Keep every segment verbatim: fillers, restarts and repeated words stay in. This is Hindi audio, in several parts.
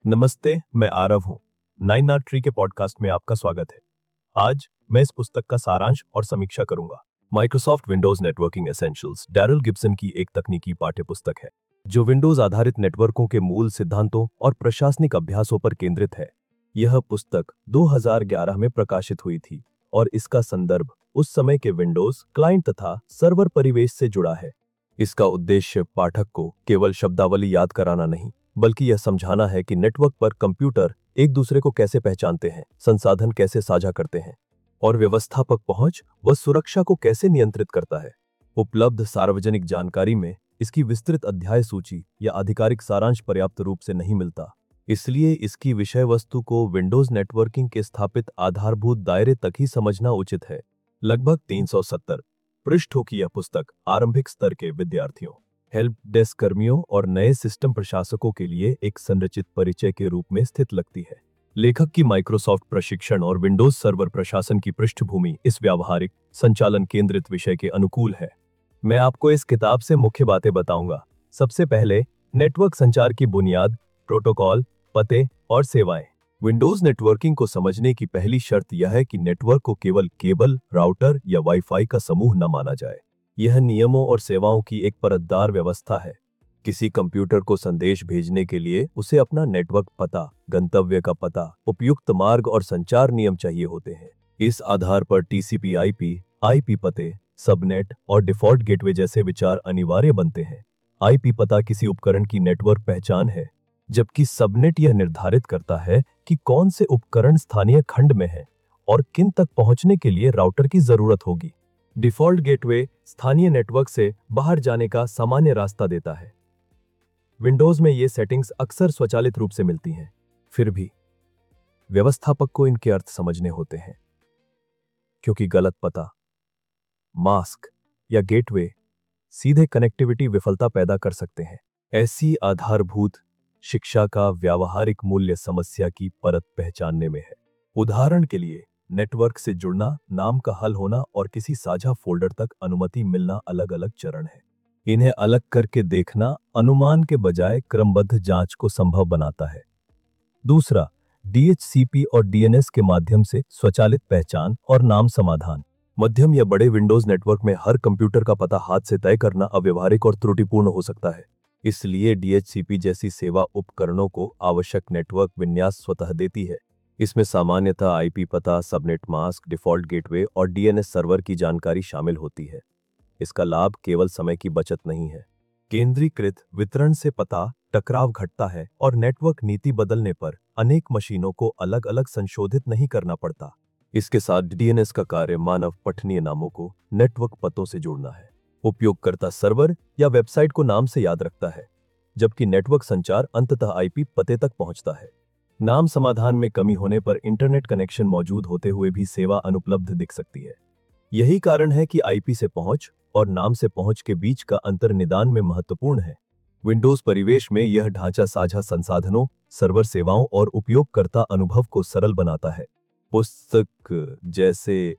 नमस्ते, मैं आरव हूँ। नाइन आर ट्री के पॉडकास्ट में आपका स्वागत है। आज मैं इस पुस्तक का सारांश और समीक्षा करूंगा। Microsoft Windows networking essentials Darril Gibson की एक तकनीकी पाठ्यपुस्तक है जो विंडोज आधारित नेटवर्कों के मूल सिद्धांतों और प्रशासनिक अभ्यासों पर केंद्रित है। यह पुस्तक दो हज़ार ग्यारह में प्रकाशित हुई थी और इसका संदर्भ उस समय के विंडोज क्लाइंट तथा सर्वर परिवेश से जुड़ा है। इसका उद्देश्य पाठक को केवल शब्दावली याद कराना नहीं, बल्कि यह समझाना है कि नेटवर्क पर कंप्यूटर एक दूसरे को कैसे पहचानते हैं, संसाधन कैसे साझा करते हैं और व्यवस्थापक पहुंच व सुरक्षा को कैसे नियंत्रित करता है। उपलब्ध सार्वजनिक जानकारी में इसकी विस्तृत अध्याय सूची या आधिकारिक सारांश पर्याप्त रूप से नहीं मिलता, इसलिए इसकी विषय वस्तु को विंडोज नेटवर्किंग के स्थापित आधारभूत दायरे तक ही समझना उचित है। लगभग तीन सौ सत्तर पृष्ठों की यह पुस्तक आरंभिक स्तर के विद्यार्थियों, हेल्प डेस्क कर्मियों और नए सिस्टम प्रशासकों के लिए एक संरचित परिचय के रूप में स्थित लगती है। लेखक की माइक्रोसॉफ्ट प्रशिक्षण और विंडोज सर्वर प्रशासन की पृष्ठभूमि इस व्यावहारिक संचालन केंद्रित विषय के अनुकूल है। मैं आपको इस किताब से मुख्य बातें बताऊंगा। सबसे पहले, नेटवर्क संचार की बुनियाद, प्रोटोकॉल, पते और सेवाएं। विंडोज नेटवर्किंग को समझने की पहली शर्त यह है कि नेटवर्क को केवल केबल, राउटर या वाईफाई का समूह न माना जाए। यह नियमों और सेवाओं की एक परतदार व्यवस्था है। किसी कंप्यूटर को संदेश भेजने के लिए उसे अपना नेटवर्क पता, गंतव्य का पता, उपयुक्त मार्ग और संचार नियम चाहिए होते हैं। इस आधार पर टीसीपी आईपी, आईपी पते, सबनेट और डिफॉल्ट गेटवे जैसे विचार अनिवार्य बनते हैं। आईपी पता किसी उपकरण की नेटवर्क पहचान है, जबकि सबनेट यह निर्धारित करता है कि कौन से उपकरण स्थानीय खंड में है और किन तक पहुंचने के लिए राउटर की जरूरत होगी। डिफॉल्ट गेटवे स्थानीय नेटवर्क से बाहर जाने का सामान्य रास्ता देता है। विंडोज में ये सेटिंग्स अक्सर स्वचालित रूप से मिलती हैं, फिर भी व्यवस्थापक को इनके अर्थ समझने होते हैं, क्योंकि गलत पता, मास्क या गेटवे सीधे कनेक्टिविटी विफलता पैदा कर सकते हैं। ऐसी आधारभूत शिक्षा का व्यावहारिक मूल्य समस्या की परत पहचानने में है। उदाहरण के लिए, नेटवर्क से जुड़ना, नाम का हल होना और किसी साझा फोल्डर तक अनुमति मिलना अलग अलग चरण है। इन्हें अलग करके देखना अनुमान के बजाय क्रमबद्ध जांच को संभव बनाता है। दूसरा, डीएचसीपी और डीएनएस के माध्यम से स्वचालित पहचान और नाम समाधान। मध्यम या बड़े विंडोज नेटवर्क में हर कंप्यूटर का पता हाथ से तय करना अव्यवहारिक और त्रुटिपूर्ण हो सकता है। इसलिए डीएचसीपी जैसी सेवा उपकरणों को आवश्यक नेटवर्क विन्यास स्वतः देती है। इसमें सामान्यतः आईपी पता, सबनेट मास्क, डिफॉल्ट गेटवे और डीएनएस सर्वर की जानकारी शामिल होती है। इसका लाभ केवल समय की बचत नहीं है। केंद्रीकृत वितरण से पता टकराव घटता है और नेटवर्क नीति बदलने पर अनेक मशीनों को अलग अलग संशोधित नहीं करना पड़ता। इसके साथ डीएनएस का कार्य मानव पठनीय नामों को नेटवर्क पतों से जोड़ना है। उपयोगकर्ता सर्वर या वेबसाइट को नाम से याद रखता है, जबकि नेटवर्क संचार अंततः आईपी पते तक पहुंचता है। नाम समाधान में कमी होने पर इंटरनेट कनेक्शन मौजूद होते हुए भी सेवा अनुपलब्ध दिख सकती है। यही कारण है कि आईपी से पहुंच और नाम से पहुंच के बीच का अंतर निदान में महत्वपूर्ण है। विंडोज परिवेश में यह ढांचा साझा संसाधनों, सर्वर सेवाओं और उपयोगकर्ता अनुभव को सरल बनाता है। पुस्तक जैसे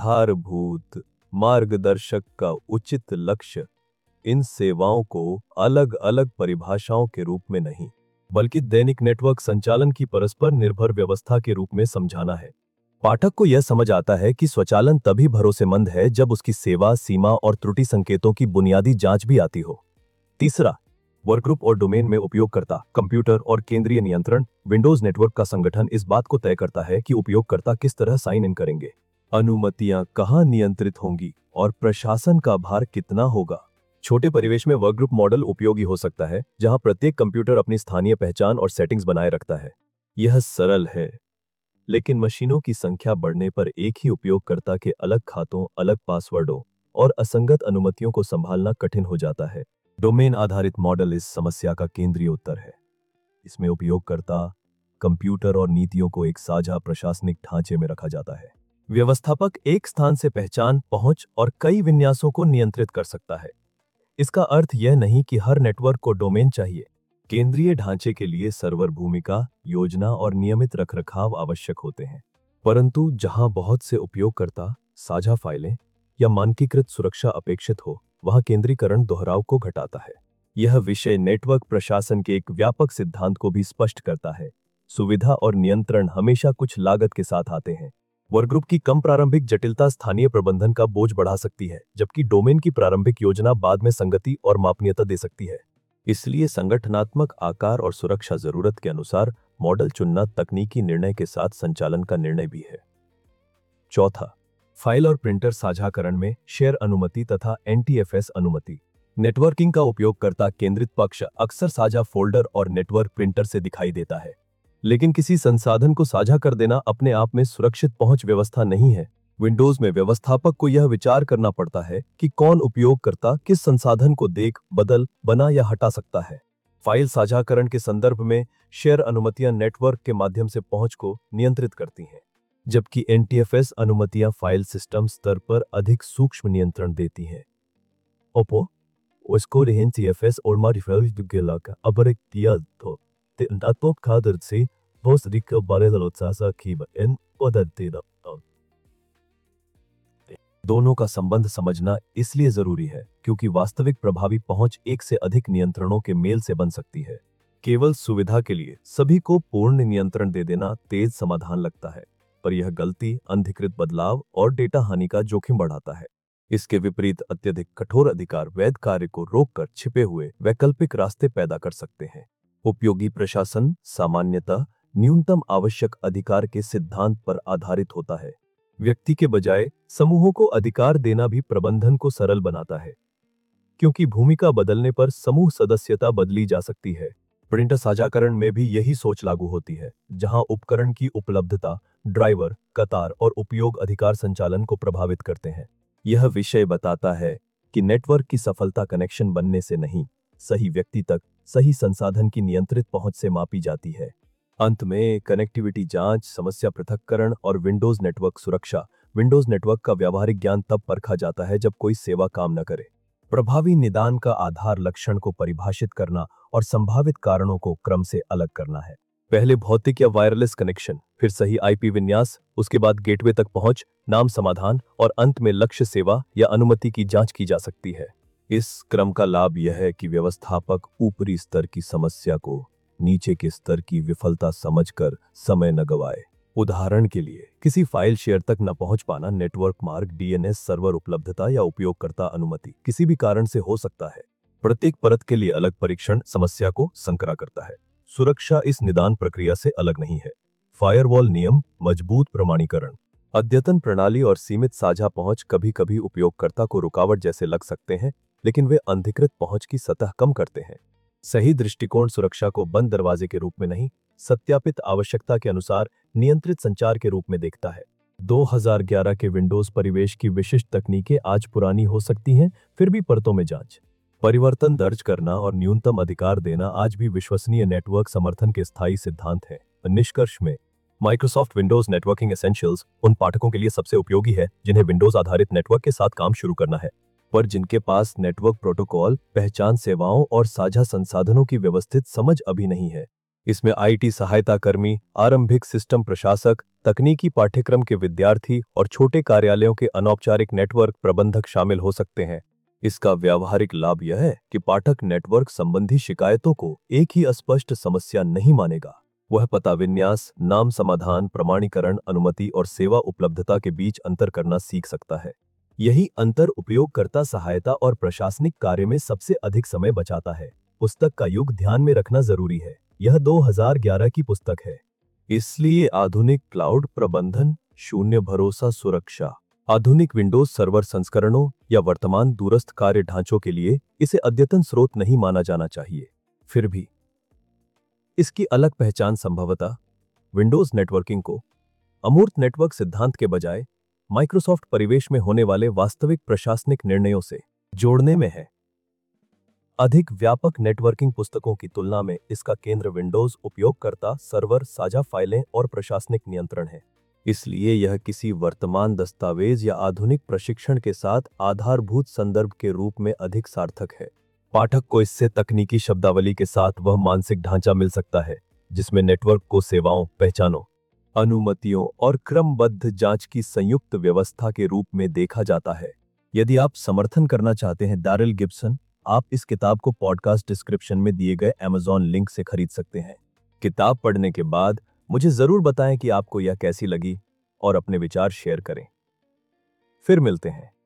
आधारभूत मार्गदर्शक का उचित लक्ष्य इन सेवाओं को अलग अलग परिभाषाओं के रूप में नहीं, बल्कि दैनिक नेटवर्क संचालन की परस्पर निर्भर व्यवस्था के रूप में समझाना है। पाठक को यह समझ आता है कि स्वचालन तभी भरोसेमंद है जब उसकी सेवा, सीमा और त्रुटि संकेतों की बुनियादी जांच भी आती हो। तीसरा, वर्कग्रुप और डोमेन में उपयोगकर्ता, कंप्यूटर और केंद्रीय नियंत्रण। विंडोज नेटवर्क का संगठन इस बात को तय करता है कि उपयोगकर्ता किस तरह साइन इन करेंगे, अनुमतियां कहां नियंत्रित होंगी और प्रशासन का भार कितना होगा। छोटे परिवेश में वर्कग्रुप मॉडल उपयोगी हो सकता है, जहां प्रत्येक कंप्यूटर अपनी स्थानीय पहचान और सेटिंग्स बनाए रखता है। यह सरल है, लेकिन मशीनों की संख्या बढ़ने पर एक ही उपयोगकर्ता के अलग खातों, अलग पासवर्डों और असंगत अनुमतियों को संभालना कठिन हो जाता है। डोमेन आधारित मॉडल इस समस्या का केंद्रीय उत्तर है। इसमें उपयोगकर्ता, कंप्यूटर और नीतियों को एक साझा प्रशासनिक ढांचे में रखा जाता है। व्यवस्थापक एक स्थान से पहचान, पहुंच और कई विन्यासों को नियंत्रित कर सकता है। इसका अर्थ यह नहीं कि हर नेटवर्क को डोमेन चाहिए। केंद्रीय ढांचे के लिए सर्वर भूमिका, योजना और नियमित रखरखाव आवश्यक होते हैं, परंतु जहां बहुत से उपयोगकर्ता, साझा फाइलें या मानकीकृत सुरक्षा अपेक्षित हो, वहां केंद्रीकरण दोहराव को घटाता है। यह विषय नेटवर्क प्रशासन के एक व्यापक सिद्धांत को भी स्पष्ट करता है। सुविधा और नियंत्रण हमेशा कुछ लागत के साथ आते हैं। वर्कग्रुप की कम प्रारंभिक जटिलता स्थानीय प्रबंधन का बोझ बढ़ा सकती है, जबकि डोमेन की प्रारंभिक योजना बाद में संगति और मापनीयता दे सकती है। इसलिए संगठनात्मक आकार और सुरक्षा जरूरत के अनुसार मॉडल चुनना तकनीकी निर्णय के साथ संचालन का निर्णय भी है। चौथा, फाइल और प्रिंटर साझाकरण में शेयर अनुमति तथा एन टी एफ एस अनुमति। नेटवर्किंग का उपयोगकर्ता केंद्रित पक्ष अक्सर साझा फोल्डर और नेटवर्क प्रिंटर से दिखाई देता है, लेकिन किसी संसाधन को साझा कर देना अपने आप में सुरक्षित पहुंच व्यवस्था नहीं है। विंडोज में व्यवस्थापक को यह विचार करना पड़ता है कि कौन उपयोगकर्ता किस संसाधन को देख, बदल, बना या हटा सकता है। फाइल साझाकरण के संदर्भ में शेयर अनुमतियां नेटवर्क के माध्यम से पहुंच को नियंत्रित करती हैं, जबकि एन टी एफ एस अनुमतियां फाइल सिस्टम स्तर पर अधिक सूक्ष्म नियंत्रण देती हैं। ओपो उसको एन टी एफ एस और मॉडिफाइड का अतिरिक्त दिया तो तो खादर से बहुत अधिक बारे की इन दोनों का संबंध समझना इसलिए जरूरी है क्योंकि वास्तविक प्रभावी पहुंच एक से अधिक नियंत्रणों के मेल से बन सकती है। केवल सुविधा के लिए सभी को पूर्ण नियंत्रण दे देना तेज समाधान लगता है, पर यह गलती अनधिकृत बदलाव और डेटा हानि का जोखिम बढ़ाता है। इसके विपरीत अत्यधिक कठोर अधिकार वैध कार्य को रोककर छिपे हुए वैकल्पिक रास्ते पैदा कर सकते हैं। उपयोगी प्रशासन सामान्यतः न्यूनतम आवश्यक अधिकार के सिद्धांत पर आधारित होता है। व्यक्ति के बजाय समूहों को अधिकार देना भी प्रबंधन को सरल बनाता है, क्योंकि भूमिका बदलने पर समूह सदस्यता बदली जा सकती है। प्रिंटर साझाकरण में भी यही सोच लागू होती है, जहां उपकरण की उपलब्धता, ड्राइवर, कतार और उपयोग अधिकार संचालन को प्रभावित करते हैं। यह विषय बताता है कि नेटवर्क की सफलता कनेक्शन बनने से नहीं, सही व्यक्ति तक सही संसाधन की नियंत्रित पहुंच से मापी जाती है। अंत में कनेक्टिविटी जांच, समस्या पृथक्करण और विंडोज नेटवर्क सुरक्षा। विंडोज नेटवर्क का व्यावहारिक ज्ञान तब परखा जाता है जब कोई सेवा काम न करे। प्रभावी निदान का आधार लक्षण को परिभाषित करना और संभावित कारणों को क्रम से अलग करना है। पहले भौतिक या वायरलेस कनेक्शन, फिर सही आई पी विन्यास, उसके बाद गेटवे तक पहुंच, नाम समाधान और अंत में लक्ष्य सेवा या अनुमति की जांच की जा सकती है। इस क्रम का लाभ यह है कि व्यवस्थापक ऊपरी स्तर की समस्या को नीचे के स्तर की विफलता समझकर समय न गवाए। उदाहरण के लिए, किसी फाइल शेयर तक न पहुंच पाना नेटवर्क मार्ग, डी एन एस सर्वर उपलब्धता या उपयोगकर्ता अनुमति किसी भी कारण से हो सकता है। प्रत्येक परत के लिए अलग परीक्षण समस्या को संकरा करता है। सुरक्षा इस निदान प्रक्रिया से अलग नहीं है। फायरवॉल नियम, मजबूत प्रमाणीकरण, अद्यतन प्रणाली और सीमित साझा पहुंच कभी कभी उपयोगकर्ता को रुकावट जैसे लग सकते हैं, लेकिन वे अनधिकृत पहुंच की सतह कम करते हैं। सही दृष्टिकोण सुरक्षा को बंद दरवाजे के रूप में नहीं, सत्यापित आवश्यकता के अनुसार नियंत्रित संचार के रूप में देखता है। दो हज़ार ग्यारह के विंडोज परिवेश की विशिष्ट तकनीकें आज पुरानी हो सकती हैं, फिर भी परतों में जांच, परिवर्तन दर्ज करना और न्यूनतम अधिकार देना आज भी विश्वसनीय नेटवर्क समर्थन के स्थायी सिद्धांत हैं। निष्कर्ष में, माइक्रोसॉफ्ट विंडोज नेटवर्किंग एसेंशियल्स उन पाठकों के लिए सबसे उपयोगी है जिन्हें विंडोज आधारित नेटवर्क के साथ काम शुरू करना है, पर जिनके पास नेटवर्क प्रोटोकॉल, पहचान सेवाओं और साझा संसाधनों की व्यवस्थित समझ अभी नहीं है। इसमें आई टी सहायता कर्मी, आरंभिक सिस्टम प्रशासक, तकनीकी पाठ्यक्रम के विद्यार्थी और छोटे कार्यालयों के अनौपचारिक नेटवर्क प्रबंधक शामिल हो सकते हैं। इसका व्यावहारिक लाभ यह है कि पाठक नेटवर्क संबंधी शिकायतों को एक ही अस्पष्ट समस्या नहीं मानेगा। वह पता विन्यास, नाम समाधान, प्रमाणीकरण, अनुमति और सेवा उपलब्धता के बीच अंतर करना सीख सकता है। यही अंतर उपयोगकर्ता सहायता और प्रशासनिक कार्य में सबसे अधिक समय बचाता है। पुस्तक का युग ध्यान में रखना जरूरी है। यह दो हज़ार ग्यारह की पुस्तक है, इसलिए आधुनिक क्लाउड प्रबंधन, शून्य भरोसा सुरक्षा, आधुनिक विंडोज सर्वर संस्करणों या वर्तमान दूरस्थ कार्य ढांचों के लिए इसे अद्यतन स्रोत नहीं माना जाना चाहिए। फिर भी इसकी अलग पहचान संभवतः विंडोज नेटवर्किंग को अमूर्त नेटवर्क सिद्धांत के बजाय माइक्रोसॉफ्ट परिवेश में होने वाले वास्तविक प्रशासनिक निर्णयों से जोड़ने में है। अधिक व्यापक नेटवर्किंग पुस्तकों की तुलना में इसका केंद्र विंडोज उपयोगकर्ता, सर्वर, साझा फाइलें और प्रशासनिक नियंत्रण है। इसलिए यह किसी वर्तमान दस्तावेज या आधुनिक प्रशिक्षण के साथ आधारभूत संदर्भ के रूप में अधिक सार्थक है। पाठक को इससे तकनीकी शब्दावली के साथ वह मानसिक ढांचा मिल सकता है जिसमें नेटवर्क को सेवाओं, पहचानों, अनुमतियों और क्रमबद्ध जांच की संयुक्त व्यवस्था के रूप में देखा जाता है। यदि आप समर्थन करना चाहते हैं, डैरिल गिब्सन, आप इस किताब को पॉडकास्ट डिस्क्रिप्शन में दिए गए अमेज़न लिंक से खरीद सकते हैं। किताब पढ़ने के बाद मुझे जरूर बताएं कि आपको यह कैसी लगी और अपने विचार शेयर करें। फिर मिलते हैं।